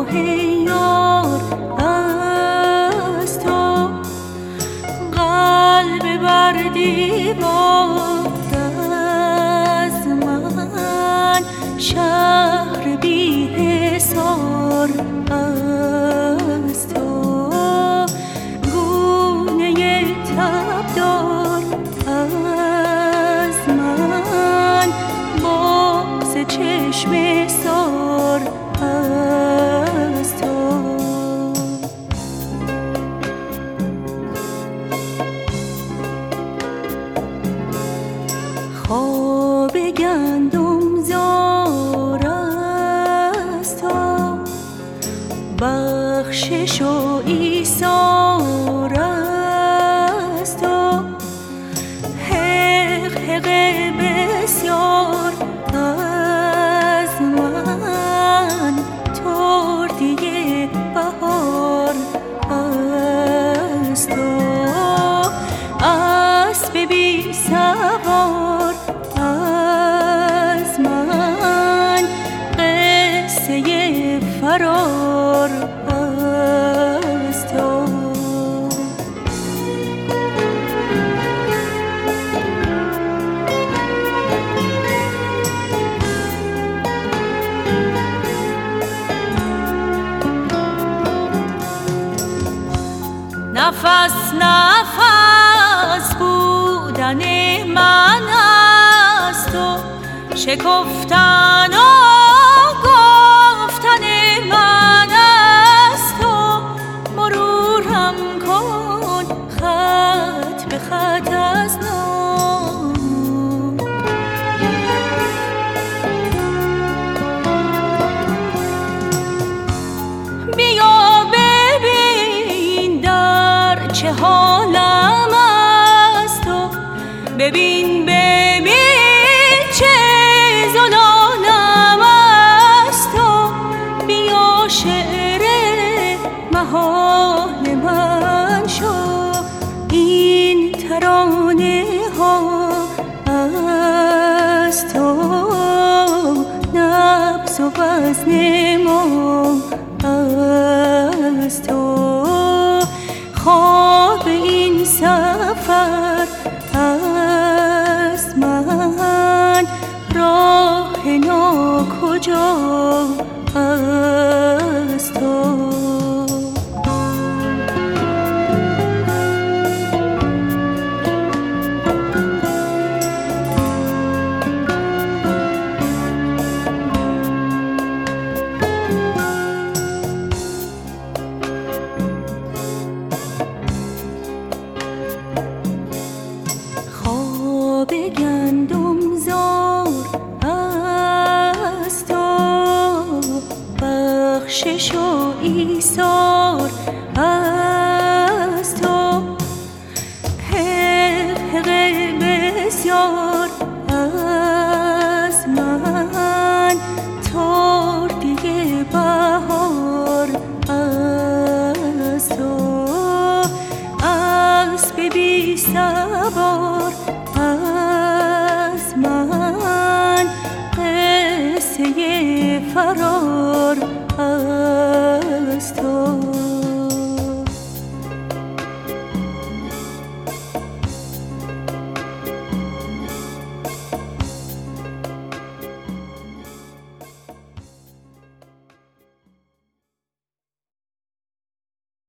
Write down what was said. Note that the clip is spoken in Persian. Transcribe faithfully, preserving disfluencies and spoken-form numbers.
راه یار از تو، قلب بر دیوار از من، شهر بی حصار از تو، گونه تبدار از من، باز چشم سار از تو. خواب گندم زار از تو، بخشش و ایثار از تو، حق حق بسیار از من، تردی بهار از تو، اسب بی سوار از من، قصه فرار از تو. نفس نفس بودن من از تو، شکفتن و گفتن من از تو، مرورم کن خط به خط از نو، بیا ببین در چه حالم از تو، ببین ببین چه زلالم از تو، بیا شعر محال من شو، این ترانه ها از تو، نبض و وزن ما از تو، خواب این سفر از من، راه ناکجا از تو. خواب گندم زار از تو، بخشش و ایثار از تو، حق حق بسیار از من، تردی بهار از تو، اسب بی سوار از من، قصه فرار از تو.